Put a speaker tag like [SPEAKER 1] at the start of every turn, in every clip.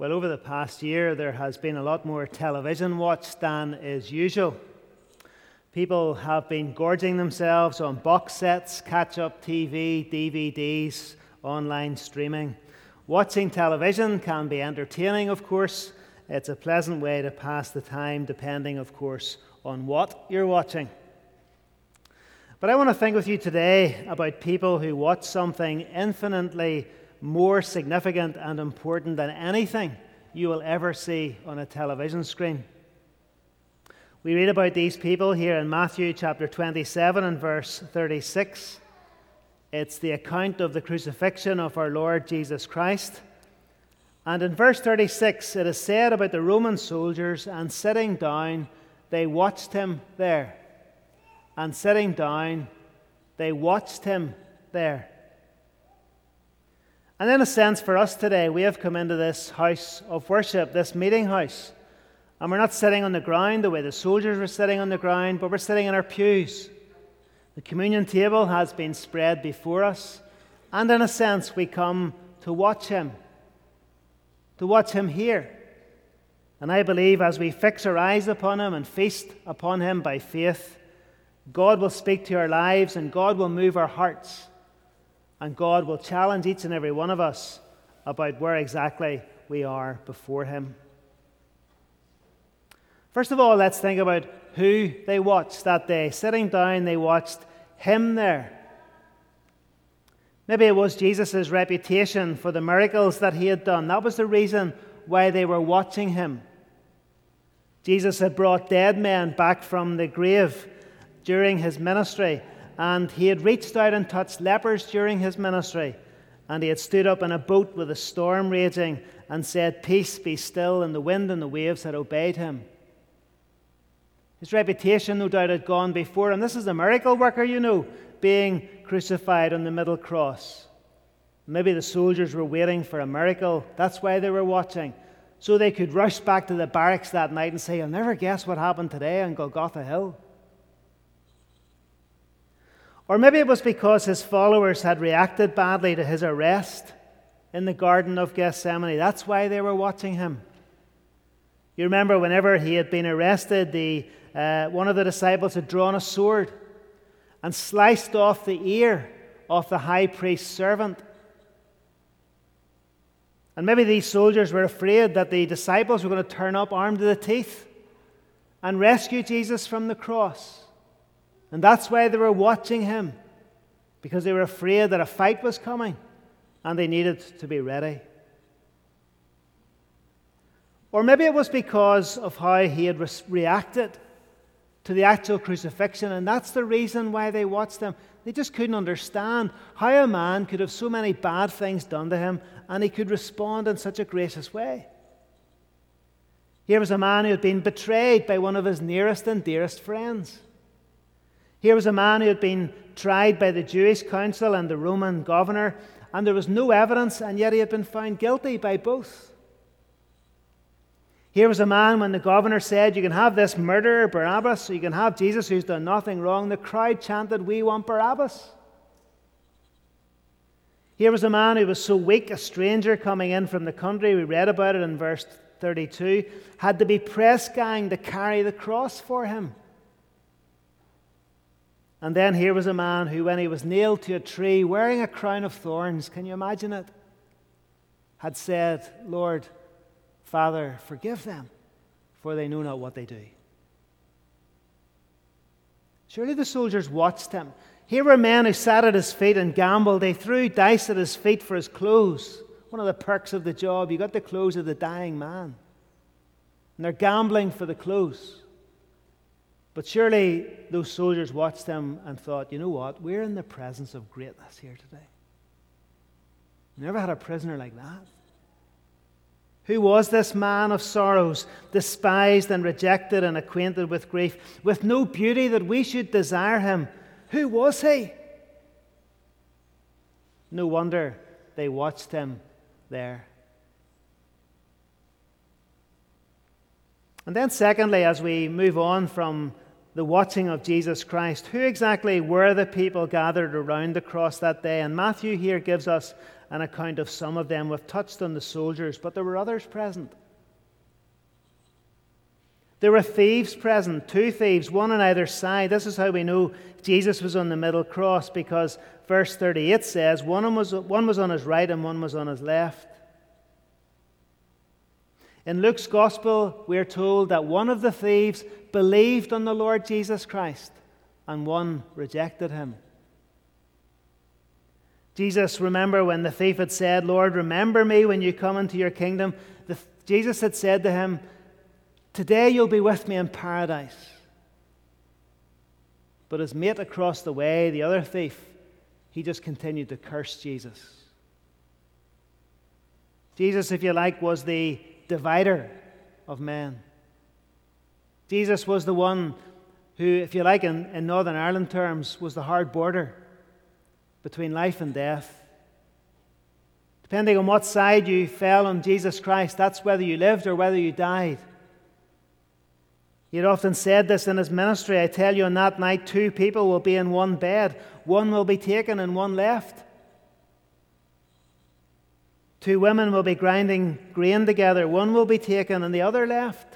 [SPEAKER 1] Well, over the past year, there has been a lot more television watched than is usual. People have been gorging themselves on box sets, catch-up TV, DVDs, online streaming. Watching television can be entertaining, of course. It's a pleasant way to pass the time, depending, of course, on what you're watching. But I want to think with you today about people who watch something infinitely more significant and important than anything you will ever see on a television screen. We read about these people here in Matthew chapter 27 and verse 36. It's the account of the crucifixion of our Lord Jesus Christ. And in verse 36, it is said about the Roman soldiers, and sitting down, they watched him there. And sitting down, they watched him there. And in a sense, for us today, we have come into this house of worship, this meeting house. And we're not sitting on the ground the way the soldiers were sitting on the ground, but we're sitting in our pews. The communion table has been spread before us. And in a sense, we come to watch him here. And I believe as we fix our eyes upon him and feast upon him by faith, God will speak to our lives and God will move our hearts. And God will challenge each and every one of us about where exactly we are before him. First of all, let's think about who they watched that day. Sitting down, they watched him there. Maybe it was Jesus' reputation for the miracles that he had done. That was the reason why they were watching him. Jesus had brought dead men back from the grave during his ministry. And he had reached out and touched lepers during his ministry. And he had stood up in a boat with a storm raging and said, "Peace, be still," and the wind and the waves had obeyed him. His reputation, no doubt, had gone before him. This is a miracle worker, being crucified on the middle cross. Maybe the soldiers were waiting for a miracle. That's why they were watching. So they could rush back to the barracks that night and say, "You'll never guess what happened today on Golgotha Hill." Or maybe it was because his followers had reacted badly to his arrest in the Garden of Gethsemane. That's why they were watching him. You remember whenever he had been arrested, one of the disciples had drawn a sword and sliced off the ear of the high priest's servant. And maybe these soldiers were afraid that the disciples were going to turn up armed to the teeth and rescue Jesus from the cross. And that's why they were watching him, because they were afraid that a fight was coming and they needed to be ready. Or maybe it was because of how he had reacted to the actual crucifixion, and that's the reason why they watched him. They just couldn't understand how a man could have so many bad things done to him and he could respond in such a gracious way. Here was a man who had been betrayed by one of his nearest and dearest friends. Here was a man who had been tried by the Jewish council and the Roman governor, and there was no evidence, and yet he had been found guilty by both. Here was a man, when the governor said, "You can have this murderer, Barabbas, or you can have Jesus who's done nothing wrong," the crowd chanted, "We want Barabbas." Here was a man who was so weak, a stranger coming in from the country, we read about it in verse 32, had to be press ganged to carry the cross for him. And then here was a man who, when he was nailed to a tree wearing a crown of thorns, can you imagine it, had said, "Lord, Father, forgive them, for they know not what they do." Surely the soldiers watched him. Here were men who sat at his feet and gambled. They threw dice at his feet for his clothes. One of the perks of the job, you got the clothes of the dying man. And they're gambling for the clothes. But surely those soldiers watched him and thought, "You know what? We're in the presence of greatness here today. We never had a prisoner like that." Who was this man of sorrows, despised and rejected and acquainted with grief, with no beauty that we should desire him? Who was he? No wonder they watched him there. And then secondly, as we move on from the watching of Jesus Christ, who exactly were the people gathered around the cross that day? And Matthew here gives us an account of some of them. We've touched on the soldiers, but there were others present. There were thieves present, 2 thieves, one on either side. This is how we know Jesus was on the middle cross, because verse 38 says one was on his right and one was on his left. In Luke's Gospel, we are told that one of the thieves believed on the Lord Jesus Christ and one rejected him. Jesus, remember when the thief had said, "Lord, remember me when you come into your kingdom," Jesus had said to him, "Today you'll be with me in paradise." But his mate across the way, the other thief, he just continued to curse Jesus. Jesus, if you like, was the divider of men. Jesus was the one who, if you like, in Northern Ireland terms, was the hard border between life and death. Depending on what side you fell on Jesus Christ, that's whether you lived or whether you died. He had often said this in his ministry: "I tell you, on that night 2 people will be in one bed. One will be taken and one left. 2 women will be grinding grain together. One will be taken and the other left."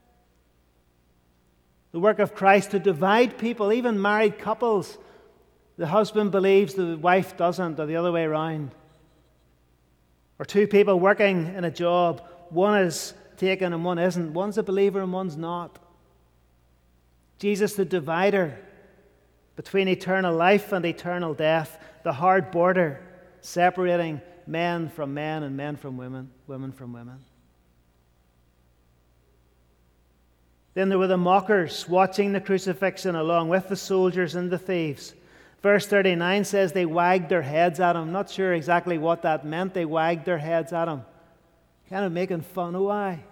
[SPEAKER 1] The work of Christ to divide people, even married couples. The husband believes the wife doesn't, or the other way around. Or 2 people working in a job. One is taken and one isn't. One's a believer and one's not. Jesus, the divider between eternal life and eternal death, the hard border separating men from men and men from women, women from women. Then there were the mockers watching the crucifixion along with the soldiers and the thieves. Verse 39 says they wagged their heads at him. Not sure exactly what that meant. They wagged their heads at him. Kind of making fun of why.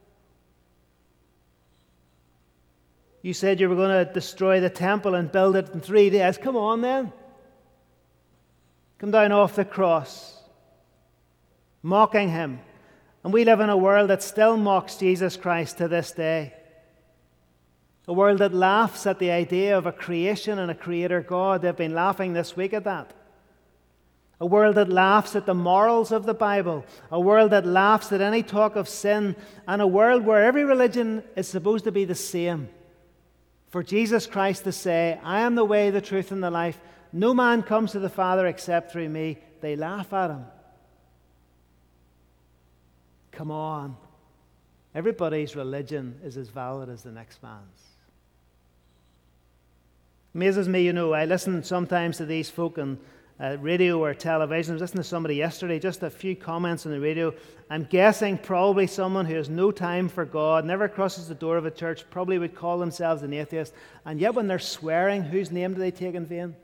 [SPEAKER 1] You said you were going to destroy the temple and build it in 3 days. Come on then. Come down off the cross. Mocking him. And we live in a world that still mocks Jesus Christ to this day. A world that laughs at the idea of a creation and a creator God. They've been laughing this week at that. A world that laughs at the morals of the Bible. A world that laughs at any talk of sin. And a world where every religion is supposed to be the same. For Jesus Christ to say, "I am the way, the truth, and the life. No man comes to the Father except through me." They laugh at him. Come on. Everybody's religion is as valid as the next man's. Amazes me, I listen sometimes to these folk on radio or television. I was listening to somebody yesterday, just a few comments on the radio. I'm guessing probably someone who has no time for God, never crosses the door of a church, probably would call themselves an atheist. And yet when they're swearing, whose name do they take in vain?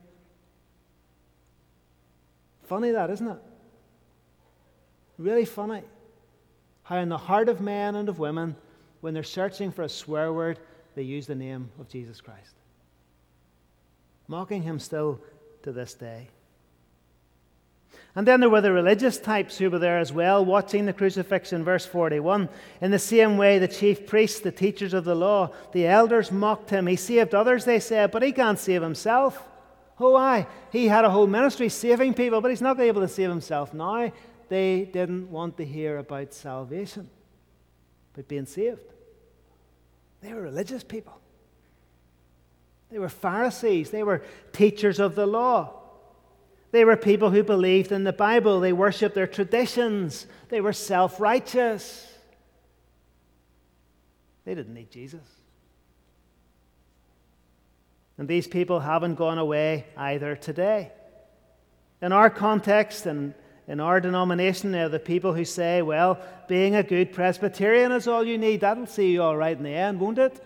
[SPEAKER 1] Funny that, isn't it? Really funny. How in the heart of men and of women, when they're searching for a swear word, they use the name of Jesus Christ. Mocking him still to this day. And then there were the religious types who were there as well, watching the crucifixion, verse 41. In the same way, the chief priests, the teachers of the law, the elders mocked him. He saved others, they said, but he can't save himself. Oh, aye, he had a whole ministry saving people, but he's not able to save himself now. They didn't want to hear about salvation, but being saved. They were religious people. They were Pharisees. They were teachers of the law. They were people who believed in the Bible. They worshipped their traditions. They were self-righteous. They didn't need Jesus. And these people haven't gone away either today. In our context and in our denomination, there are the people who say, well, being a good Presbyterian is all you need. That'll see you all right in the end, won't it?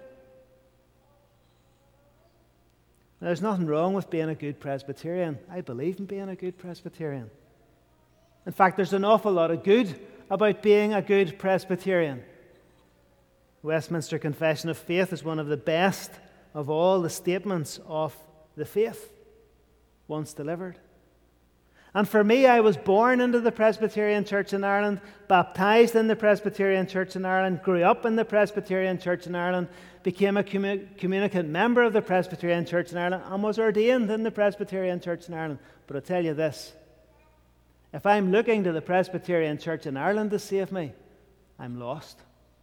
[SPEAKER 1] There's nothing wrong with being a good Presbyterian. I believe in being a good Presbyterian. In fact, there's an awful lot of good about being a good Presbyterian. The Westminster Confession of Faith is one of the best of all the statements of the faith once delivered. And for me, I was born into the Presbyterian Church in Ireland, baptized in the Presbyterian Church in Ireland, grew up in the Presbyterian Church in Ireland, became a communicant member of the Presbyterian Church in Ireland, and was ordained in the Presbyterian Church in Ireland. But I tell you this, If I'm looking to the Presbyterian Church in Ireland to save me, I'm lost.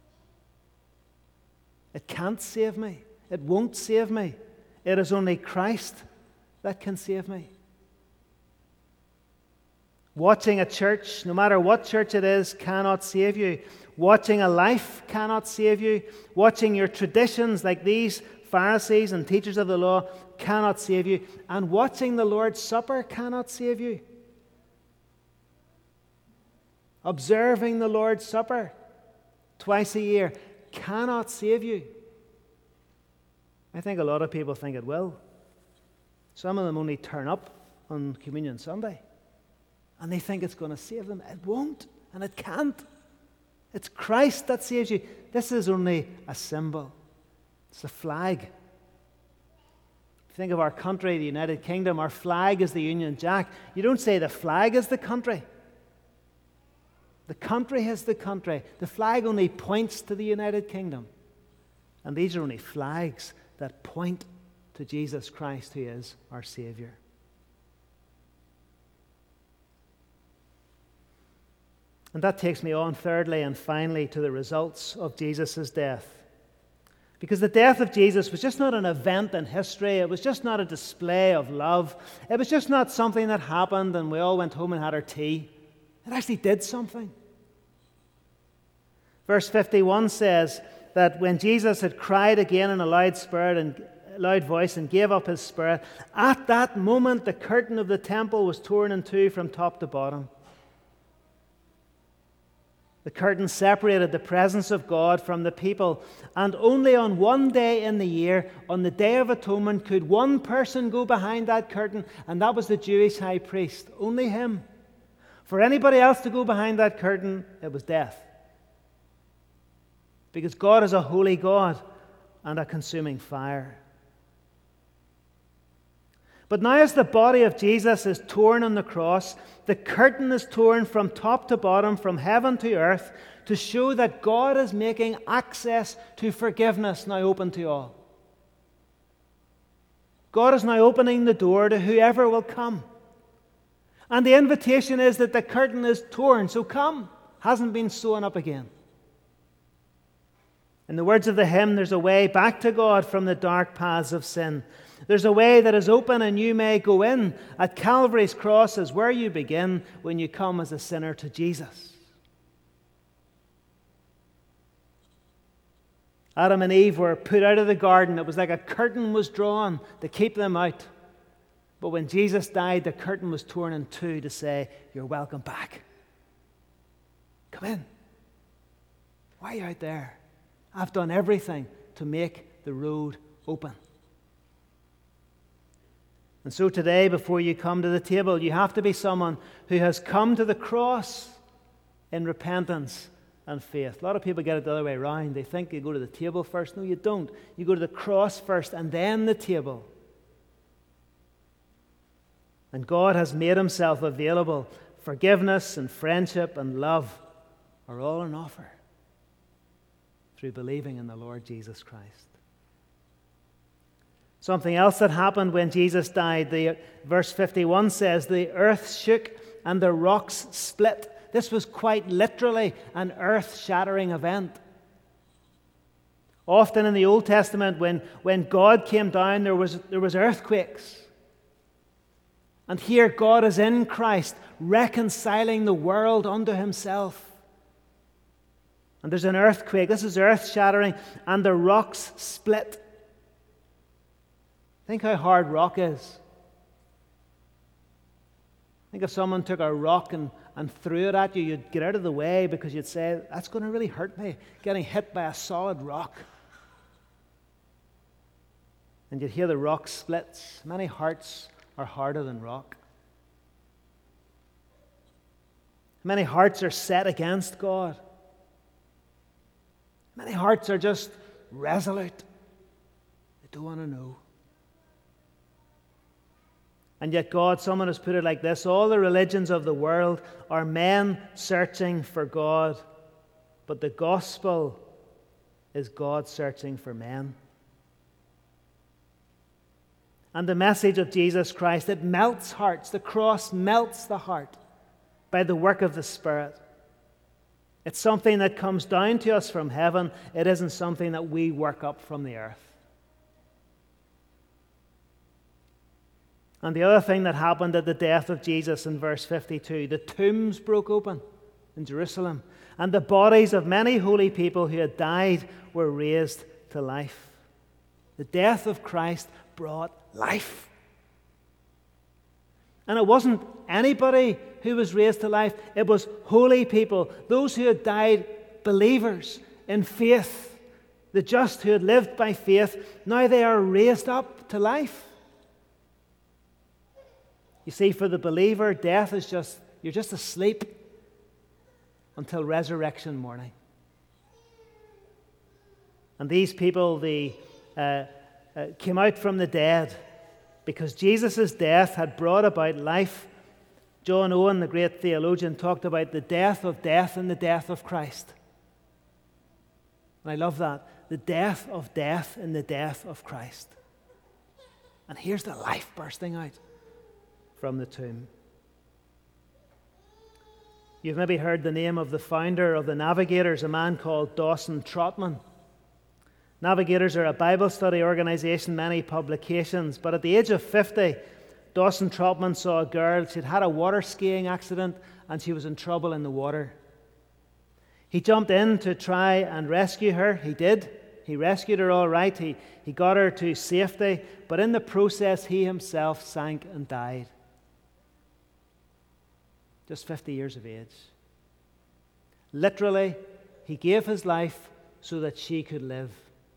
[SPEAKER 1] It can't save me. It won't save me. It is only Christ that can save me. Watching a church, no matter what church it is, cannot save you. Watching a life cannot save you. Watching your traditions like these Pharisees and teachers of the law cannot save you. And watching the Lord's Supper cannot save you. Observing the Lord's Supper twice a year cannot save you. I think a lot of people think it will. Some of them only turn up on Communion Sunday, and they think it's going to save them. It won't, and it can't. It's Christ that saves you. This is only a symbol. It's a flag. If you think of our country, the United Kingdom, our flag is the Union Jack. You don't say the flag is the country. The country is the country. The flag only points to the United Kingdom. And these are only flags that point to Jesus Christ, who is our Savior. And that takes me on, thirdly and finally, to the results of Jesus' death. Because the death of Jesus was just not an event in history. It was just not a display of love. It was just not something that happened and we all went home and had our tea. It actually did something. Verse 51 says that when Jesus had cried again in a loud voice and gave up his spirit, at that moment the curtain of the temple was torn in two from top to bottom. The curtain separated the presence of God from the people, and only on one day in the year, on the Day of Atonement, could one person go behind that curtain, and that was the Jewish high priest. Only him. For anybody else to go behind that curtain, it was death. Because God is a holy God and a consuming fire. But now as the body of Jesus is torn on the cross, the curtain is torn from top to bottom, from heaven to earth, to show that God is making access to forgiveness now open to all. God is now opening the door to whoever will come. And the invitation is that the curtain is torn, so come. Hasn't been sewn up again. In the words of the hymn, there's a way back to God from the dark paths of sin. There's a way that is open and you may go in. At Calvary's cross is where you begin when you come as a sinner to Jesus. Adam and Eve were put out of the garden. It was like a curtain was drawn to keep them out. But when Jesus died, the curtain was torn in two to say, you're welcome back. Come in. Why are you out there? I've done everything to make the road open. And so today, before you come to the table, you have to be someone who has come to the cross in repentance and faith. A lot of people get it the other way around. They think you go to the table first. No, you don't. You go to the cross first and then the table. And God has made himself available. Forgiveness and friendship and love are all on offer through believing in the Lord Jesus Christ. Something else that happened when Jesus died, verse 51 says, the earth shook and the rocks split. This was quite literally an earth-shattering event. Often in the Old Testament, when God came down, there was earthquakes. And here God is in Christ, reconciling the world unto himself. And there's an earthquake. This is earth-shattering, and the rocks split. Think how hard rock is. Think if someone took a rock and threw it at you, you'd get out of the way because you'd say, that's going to really hurt me, getting hit by a solid rock. And you'd hear the rock splits. Many hearts are harder than rock. Many hearts are set against God. Many hearts are just resolute. They don't want to know. And yet God, someone has put it like this, all the religions of the world are men searching for God, but the gospel is God searching for men. And the message of Jesus Christ, it melts hearts. The cross melts the heart. by the work of the Spirit. It's something that comes down to us from heaven. It isn't something that we work up from the earth. And the other thing that happened at the death of Jesus in verse 52, the tombs broke open in Jerusalem, and the bodies of many holy people who had died were raised to life. The death of Christ brought life. And it wasn't anybody who was raised to life. It was holy people, those who had died believers in faith, the just who had lived by faith. Now they are raised up to life. You see, for the believer, death is you're just asleep until resurrection morning. And these people, they came out from the dead because Jesus' death had brought about life. John Owen, the great theologian, talked about the death of death and the death of Christ. And I love that. The death of death and the death of Christ. And here's the life bursting out from the tomb. You've maybe heard the name of the founder of the Navigators, a man called Dawson Trotman. Navigators are a Bible study organization, many publications. But at the age of 50, Dawson Trotman saw a girl. She'd had a water skiing accident and she was in trouble in the water. He jumped in to try and rescue her. He did. He rescued her all right. He got her to safety. But in the process, he himself sank and died. Just 50 years of age. Literally, he gave his life so that she could live.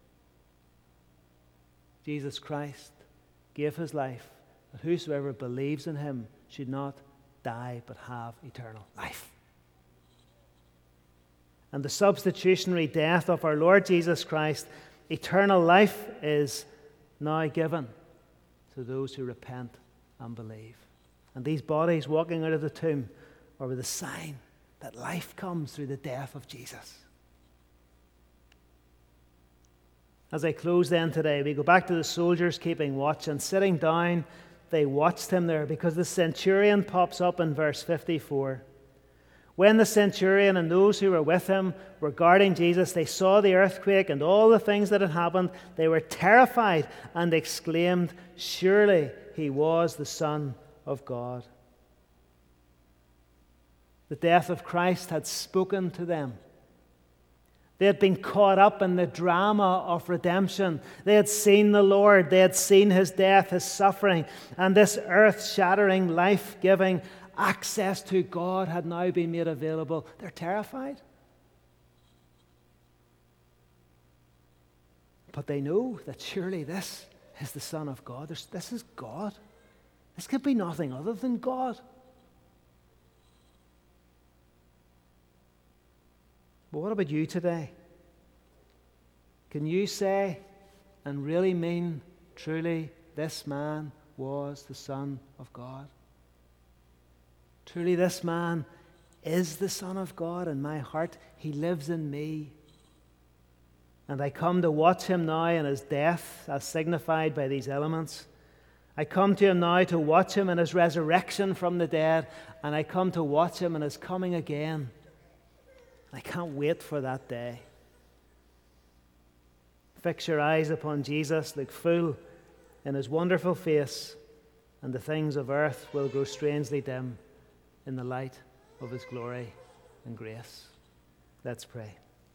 [SPEAKER 1] Jesus Christ gave his life that whosoever believes in him should not die but have eternal life. And the substitutionary death of our Lord Jesus Christ, eternal life is now given to those who repent and believe. And these bodies walking out of the tomb are the sign that life comes through the death of Jesus. As I close then today, we go back to the soldiers keeping watch, and sitting down, they watched him there because the centurion pops up in verse 54. When the centurion and those who were with him were guarding Jesus, they saw the earthquake and all the things that had happened. They were terrified and exclaimed, "Surely he was the Son of God." The death of Christ had spoken to them. They had been caught up in the drama of redemption. They had seen the Lord. They had seen his death, his suffering, and this earth-shattering, life-giving access to God had now been made available. They're terrified. But they know that surely this is the Son of God. This is God. This could be nothing other than God. But what about you today? Can you say and really mean truly this man was the Son of God? Truly this man is the Son of God in my heart. He lives in me. And I come to watch him now in his death as signified by these elements. I come to him now to watch him in his resurrection from the dead. And I come to watch him in his coming again. I can't wait for that day. Fix your eyes upon Jesus, look full in his wonderful face, and the things of earth will grow strangely dim in the light of his glory and grace. Let's pray.